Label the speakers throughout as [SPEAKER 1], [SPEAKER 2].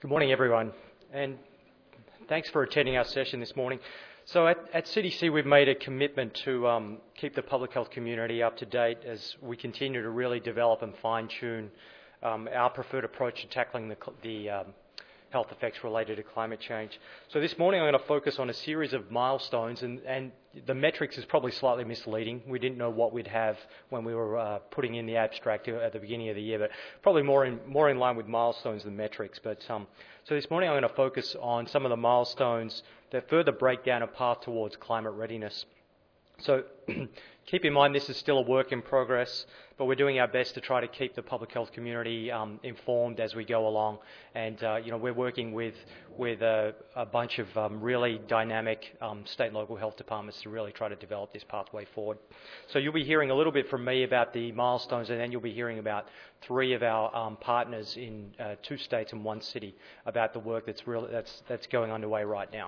[SPEAKER 1] Good morning, everyone, and thanks for attending our session this morning. So at CDC, we've made a commitment to keep the public health community up to date as we continue to really develop and fine-tune our preferred approach to tackling the health effects related to climate change. So this morning I'm going to focus on a series of milestones, and the metrics is probably slightly misleading. We didn't know what we'd have when we were putting in the abstract at the beginning of the year, but probably more in line with milestones than metrics. But so this morning I'm going to focus on some of the milestones that further break down a path towards climate readiness. So keep in mind this is still a work in progress, but we're doing our best to try to keep the public health community informed as we go along. And we're working with a bunch of really dynamic state and local health departments to really try to develop this pathway forward. So you'll be hearing a little bit from me about the milestones, and then you'll be hearing about three of our partners in 2 states and 1 city about the work that's going underway right now.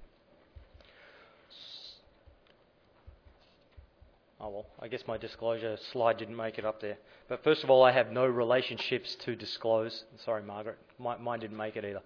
[SPEAKER 1] Oh, well, I guess my disclosure slide didn't make it up there. But first of all, I have no relationships to disclose. Sorry, Margaret. Mine didn't make it either.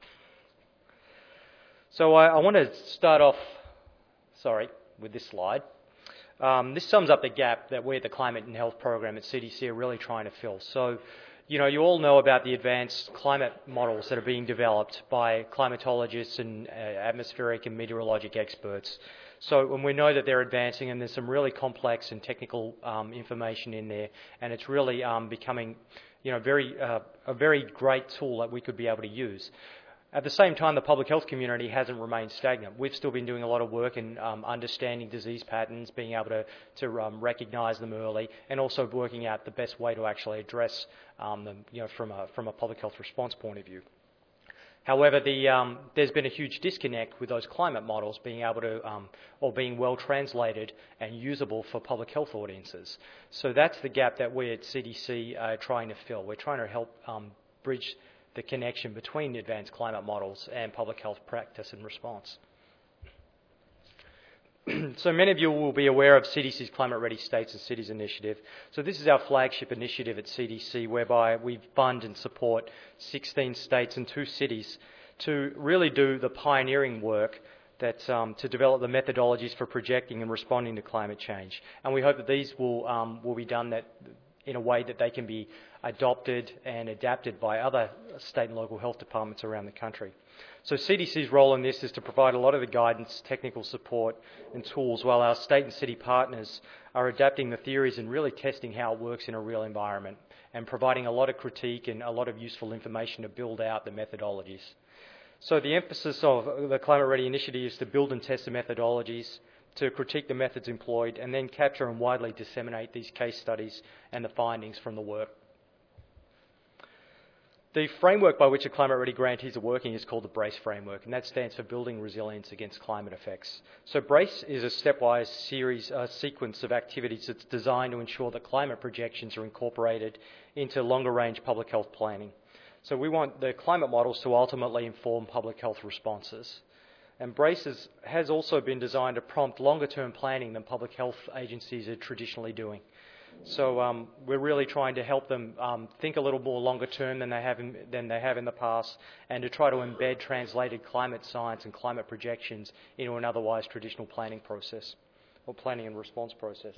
[SPEAKER 1] So I want to start off, with this slide. This sums up the gap that we at the Climate and Health Program at CDC are really trying to fill. So, you all know about the advanced climate models that are being developed by climatologists and atmospheric and meteorologic experts. So when we know that they're advancing, and there's some really complex and technical information in there, and it's really becoming, a very great tool that we could be able to use. At the same time, the public health community hasn't remained stagnant. We've still been doing a lot of work in understanding disease patterns, being able to recognise them early, and also working out the best way to actually address them, from a public health response point of view. However, there's been a huge disconnect with those climate models being able to, or being well translated and usable for public health audiences. So that's the gap that we at CDC are trying to fill. We're trying to help bridge the connection between the advanced climate models and public health practice and response. So many of you will be aware of CDC's Climate Ready States and Cities initiative. So this is our flagship initiative at CDC, whereby we fund and support 16 states and 2 cities to really do the pioneering work that to develop the methodologies for projecting and responding to climate change. And we hope that these will be done in a way that they can be adopted and adapted by other state and local health departments around the country. So CDC's role in this is to provide a lot of the guidance, technical support and tools, while our state and city partners are adapting the theories and really testing how it works in a real environment, and providing a lot of critique and a lot of useful information to build out the methodologies. So the emphasis of the Climate Ready initiative is to build and test the methodologies, to critique the methods employed, and then capture and widely disseminate these case studies and the findings from the work. The framework by which the Climate Ready grantees are working is called the BRACE framework, and that stands for Building Resilience Against Climate Effects. So BRACE is a stepwise sequence of activities that's designed to ensure that climate projections are incorporated into longer-range public health planning. So we want the climate models to ultimately inform public health responses. And BRACE has also been designed to prompt longer-term planning than public health agencies are traditionally doing. So we're really trying to help them think a little more longer-term than they have in the past, and to try to embed translated climate science and climate projections into an otherwise traditional planning process, or planning and response process.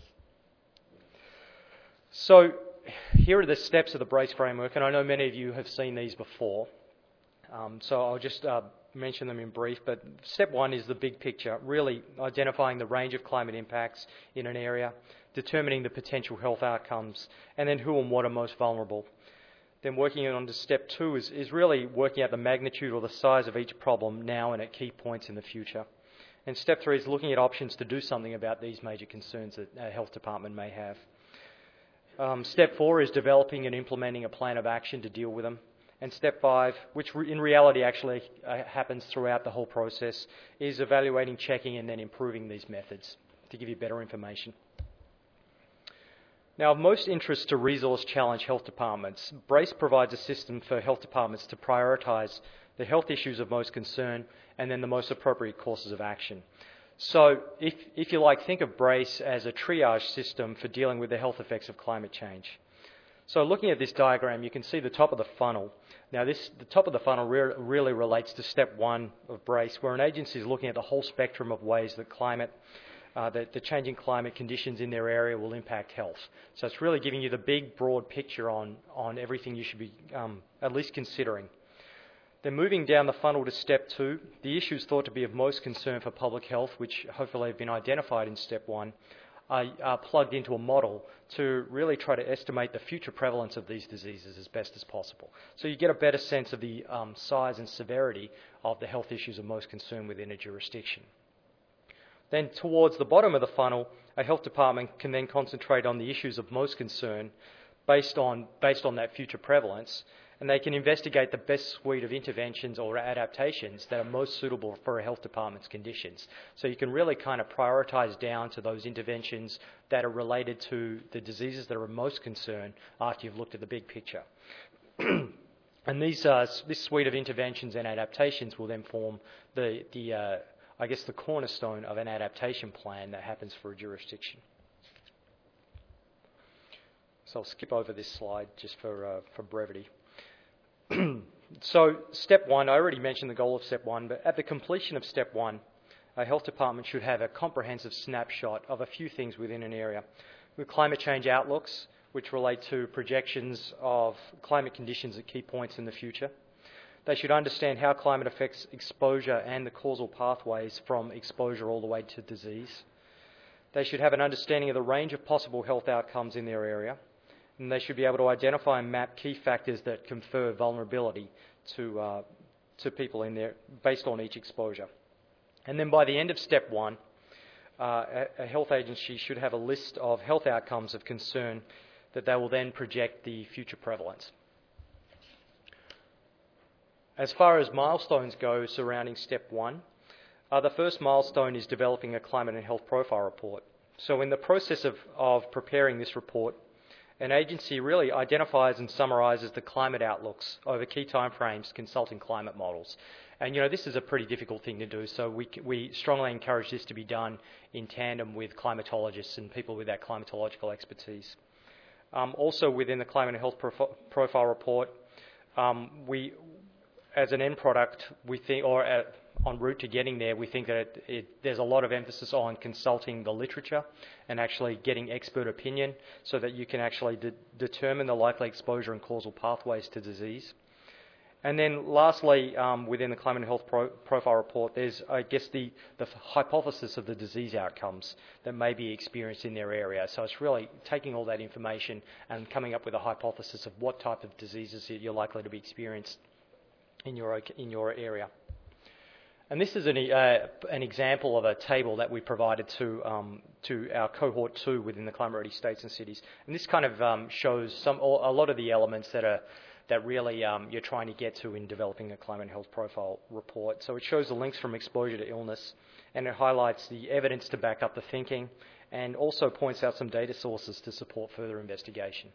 [SPEAKER 1] So here are the steps of the BRACE framework, and I know many of you have seen these before. So I'll just mention them in brief, but step 1 is the big picture, really identifying the range of climate impacts in an area, determining the potential health outcomes, and then who and what are most vulnerable. Then working on to step 2 is really working out the magnitude or the size of each problem now and at key points in the future. And step 3 is looking at options to do something about these major concerns that a health department may have. Step 4 is developing and implementing a plan of action to deal with them. And step 5, which in reality actually happens throughout the whole process, is evaluating, checking, and then improving these methods to give you better information. Now, of most interest to resource challenge health departments, BRACE provides a system for health departments to prioritise the health issues of most concern and then the most appropriate courses of action. So if you like, think of BRACE as a triage system for dealing with the health effects of climate change. So looking at this diagram, you can see the top of the funnel. Now the top of the funnel really relates to step one of BRACE, where an agency is looking at the whole spectrum of ways that the changing climate conditions in their area will impact health. So it's really giving you the big, broad picture on everything you should be at least considering. Then moving down the funnel to step two, the issues thought to be of most concern for public health, which hopefully have been identified in step one, are plugged into a model to really try to estimate the future prevalence of these diseases as best as possible. So you get a better sense of the size and severity of the health issues of most concern within a jurisdiction. Then towards the bottom of the funnel, a health department can then concentrate on the issues of most concern based on that future prevalence, and they can investigate the best suite of interventions or adaptations that are most suitable for a health department's conditions. So you can really kind of prioritise down to those interventions that are related to the diseases that are of most concern after you've looked at the big picture. And this suite of interventions and adaptations will then form the cornerstone of an adaptation plan that happens for a jurisdiction. So I'll skip over this slide just for brevity. So step one, I already mentioned the goal of step one, but at the completion of step one, a health department should have a comprehensive snapshot of a few things within an area. With climate change outlooks, which relate to projections of climate conditions at key points in the future. They should understand how climate affects exposure and the causal pathways from exposure all the way to disease. They should have an understanding of the range of possible health outcomes in their area. And they should be able to identify and map key factors that confer vulnerability to people in there based on each exposure. And then by the end of step one, a health agency should have a list of health outcomes of concern that they will then project the future prevalence. As far as milestones go surrounding step one, the first milestone is developing a climate and health profile report. So in the process of preparing this report, an agency really identifies and summarises the climate outlooks over key timeframes, consulting climate models. And this is a pretty difficult thing to do, so we strongly encourage this to be done in tandem with climatologists and people with that climatological expertise. Also within the climate and health profile report, we, as an end product, we think, en route to getting there, we think that there's a lot of emphasis on consulting the literature and actually getting expert opinion so that you can actually determine the likely exposure and causal pathways to disease. And then lastly, within the climate and health profile report, there's, I guess, the hypothesis of the disease outcomes that may be experienced in their area. So it's really taking all that information and coming up with a hypothesis of what type of diseases you're likely to be experienced in your area. And this is an example of a table that we provided to our cohort 2 within the Climate Ready States and Cities. And this kind of shows a lot of the elements that really you're trying to get to in developing a climate and health profile report. So it shows the links from exposure to illness, and it highlights the evidence to back up the thinking, and also points out some data sources to support further investigation.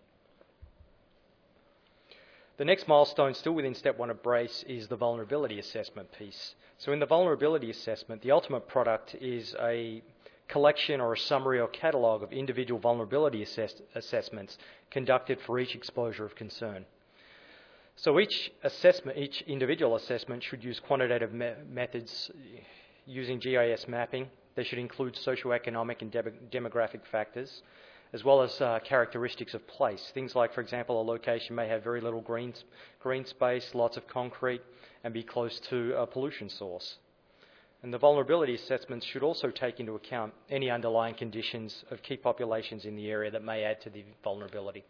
[SPEAKER 1] The next milestone, still within step one of BRACE, is the vulnerability assessment piece. So in the vulnerability assessment, the ultimate product is a collection or a summary or catalogue of individual vulnerability assessments conducted for each exposure of concern. So each individual assessment should use quantitative methods using GIS mapping. They should include socioeconomic and demographic factors, as well as characteristics of place. Things like, for example, a location may have very little green space, lots of concrete, and be close to a pollution source. And the vulnerability assessments should also take into account any underlying conditions of key populations in the area that may add to the vulnerability.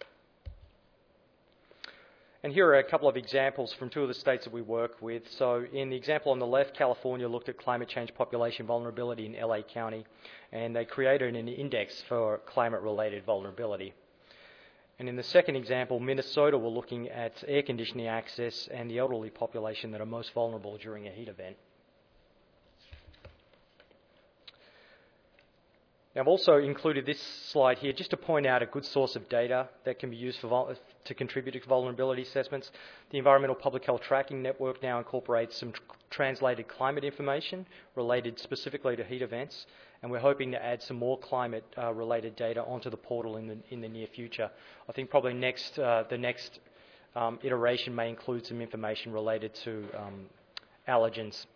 [SPEAKER 1] And here are a couple of examples from 2 of the states that we work with. So in the example on the left, California looked at climate change population vulnerability in LA County, and they created an index for climate-related vulnerability. And in the second example, Minnesota were looking at air conditioning access and the elderly population that are most vulnerable during a heat event. Now, I've also included this slide here just to point out a good source of data that can be used to contribute to vulnerability assessments. The Environmental Public Health Tracking Network now incorporates some translated climate information related specifically to heat events, and we're hoping to add some more climate-related data onto the portal in the near future. I think probably the next iteration may include some information related to allergens.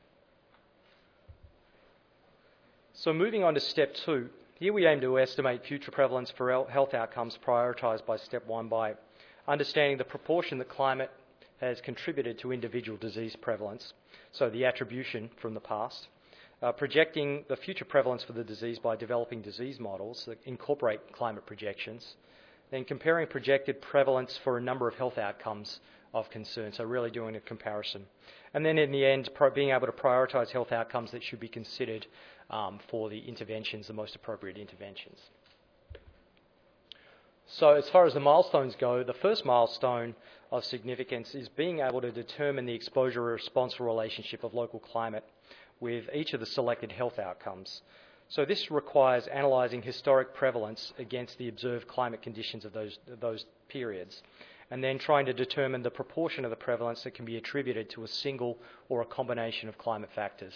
[SPEAKER 1] So moving on to step 2, here we aim to estimate future prevalence for health outcomes prioritised by step 1 by understanding the proportion that climate has contributed to individual disease prevalence, so the attribution from the past, projecting the future prevalence for the disease by developing disease models that incorporate climate projections, then comparing projected prevalence for a number of health outcomes of concern, so really doing a comparison. And then in the end, being able to prioritise health outcomes that should be considered for the interventions, the most appropriate interventions. So as far as the milestones go, the first milestone of significance is being able to determine the exposure-response relationship of local climate with each of the selected health outcomes. So this requires analysing historic prevalence against the observed climate conditions of those periods, and then trying to determine the proportion of the prevalence that can be attributed to a single or a combination of climate factors.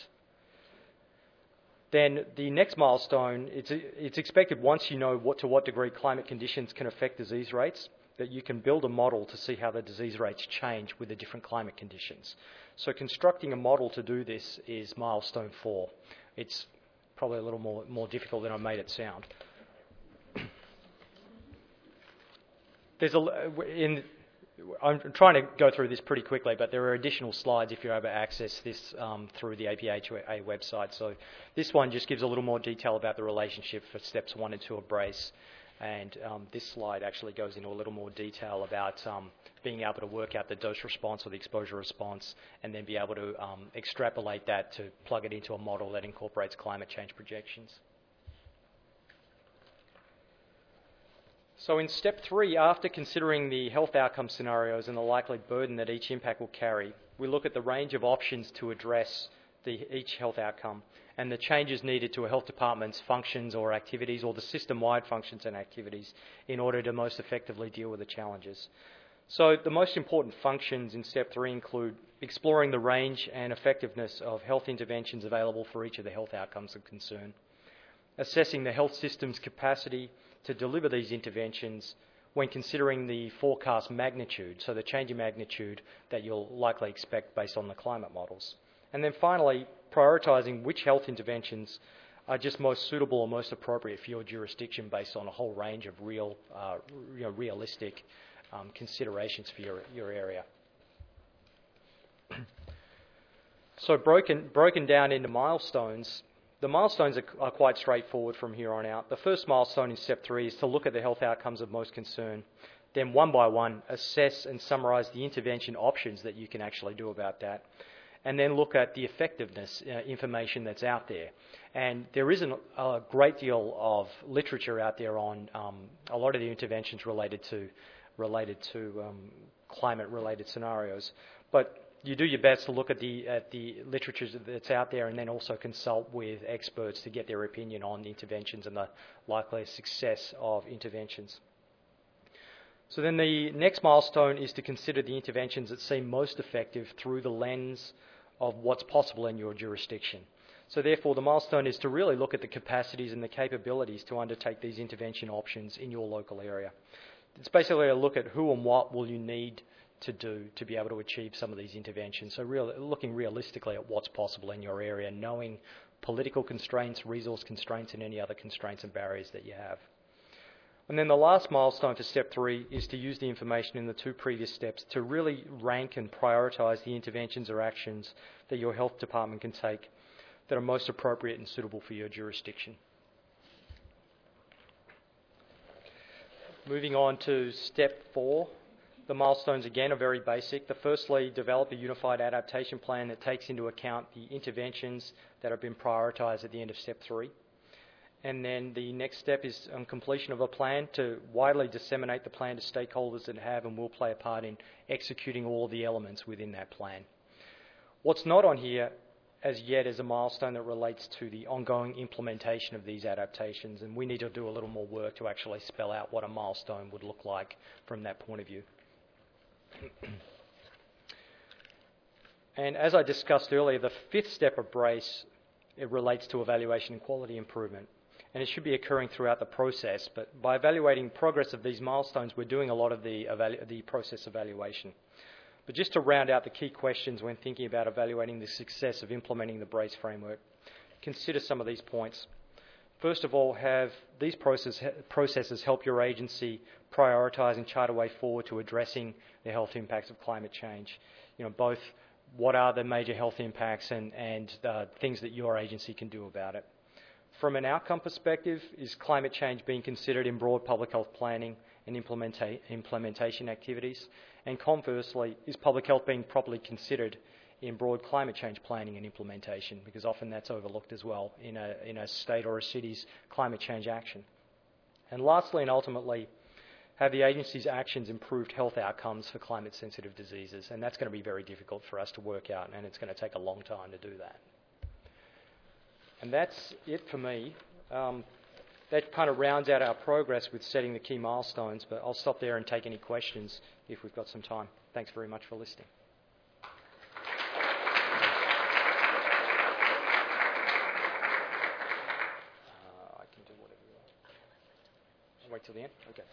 [SPEAKER 1] Then the next milestone, it's expected once you know to what degree climate conditions can affect disease rates, that you can build a model to see how the disease rates change with the different climate conditions. So constructing a model to do this is milestone 4. It's probably a little more difficult than I made it sound. I'm trying to go through this pretty quickly, but there are additional slides if you're able to access this through the APHA website. So this one just gives a little more detail about the relationship for steps 1 and 2 of BRACE. And this slide actually goes into a little more detail about being able to work out the dose response or the exposure response, and then be able to extrapolate that to plug it into a model that incorporates climate change projections. So in step 3, after considering the health outcome scenarios and the likely burden that each impact will carry, we look at the range of options to address each health outcome and the changes needed to a health department's functions or activities, or the system-wide functions and activities, in order to most effectively deal with the challenges. So the most important functions in step 3 include exploring the range and effectiveness of health interventions available for each of the health outcomes of concern, assessing the health system's capacity to deliver these interventions when considering the forecast magnitude, so the change in magnitude that you'll likely expect based on the climate models. And then finally, prioritising which health interventions are just most suitable or most appropriate for your jurisdiction based on a whole range of realistic considerations for your area. So broken down into milestones, the milestones are quite straightforward from here on out. The first milestone in step 3 is to look at the health outcomes of most concern. Then one by one, assess and summarise the intervention options that you can actually do about that. And then look at the effectiveness information that's out there. And there isn't a great deal of literature out there on a lot of the interventions related to climate-related scenarios. But you do your best to look at the literature that's out there, and then also consult with experts to get their opinion on the interventions and the likely success of interventions. So then the next milestone is to consider the interventions that seem most effective through the lens of what's possible in your jurisdiction. So therefore, the milestone is to really look at the capacities and the capabilities to undertake these intervention options in your local area. It's basically a look at who and what will you need to do to be able to achieve some of these interventions. So looking realistically at what's possible in your area, knowing political constraints, resource constraints, and any other constraints and barriers that you have. And then the last milestone for step 3 is to use the information in the 2 previous steps to really rank and prioritise the interventions or actions that your health department can take that are most appropriate and suitable for your jurisdiction. Moving on to step 4. The milestones, again, are very basic. Firstly, develop a unified adaptation plan that takes into account the interventions that have been prioritised at the end of step 3. And then the next step is completion of a plan to widely disseminate the plan to stakeholders that have and will play a part in executing all of the elements within that plan. What's not on here as yet as a milestone that relates to the ongoing implementation of these adaptations, and we need to do a little more work to actually spell out what a milestone would look like from that point of view. And as I discussed earlier, the fifth step of BRACE, it relates to evaluation and quality improvement. And it should be occurring throughout the process, but by evaluating progress of these milestones, we're doing a lot of the process evaluation. But just to round out the key questions when thinking about evaluating the success of implementing the BRACE framework, consider some of these points. First of all, have these processes help your agency prioritise and chart a way forward to addressing the health impacts of climate change? You know, both what are the major health impacts and things that your agency can do about it. From an outcome perspective, is climate change being considered in broad public health planning and implementation activities? And conversely, is public health being properly considered in broad climate change planning and implementation? Because often that's overlooked as well in a state or a city's climate change action. And lastly and ultimately, have the agency's actions improved health outcomes for climate-sensitive diseases? And that's going to be very difficult for us to work out, and it's going to take a long time to do that. And that's it for me. That kind of rounds out our progress with setting the key milestones, but I'll stop there and take any questions if we've got some time. Thanks very much for listening. I can do whatever you want. I'll wait till the end? Okay.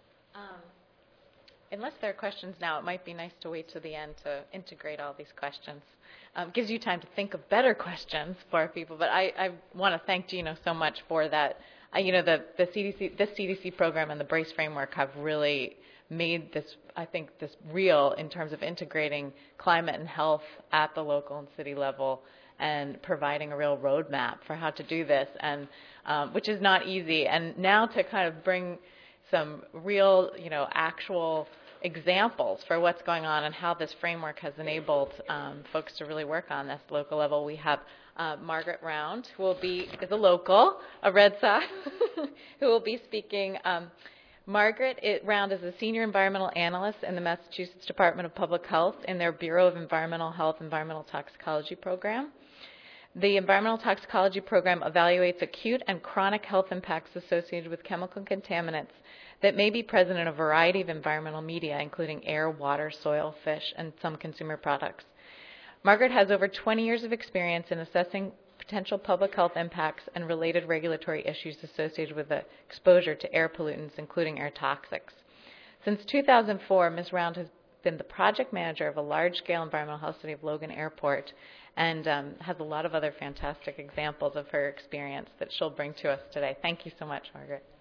[SPEAKER 2] Unless there are questions now, it might be nice to wait to the end to integrate all these questions. Gives you time to think of better questions for people. But I want to thank Gino so much for that. The CDC program and the BRACE framework have really made this, I think, this real in terms of integrating climate and health at the local and city level and providing a real roadmap for how to do this, and which is not easy. And now to kind of bring some real, actual examples for what's going on and how this framework has enabled folks to really work on this local level. We have Margaret Round, who is a local, a Red Sox, who will be speaking. Margaret Round is a senior environmental analyst in the Massachusetts Department of Public Health in their Bureau of Environmental Health Environmental Toxicology program. The environmental toxicology program evaluates acute and chronic health impacts associated with chemical contaminants that may be present in a variety of environmental media, including air, water, soil, fish, and some consumer products. Margaret has over 20 years of experience in assessing potential public health impacts and related regulatory issues associated with the exposure to air pollutants, including air toxics. Since 2004, Ms. Round has been the project manager of a large-scale environmental health study of Logan Airport, and has a lot of other fantastic examples of her experience that she'll bring to us today. Thank you so much, Margaret.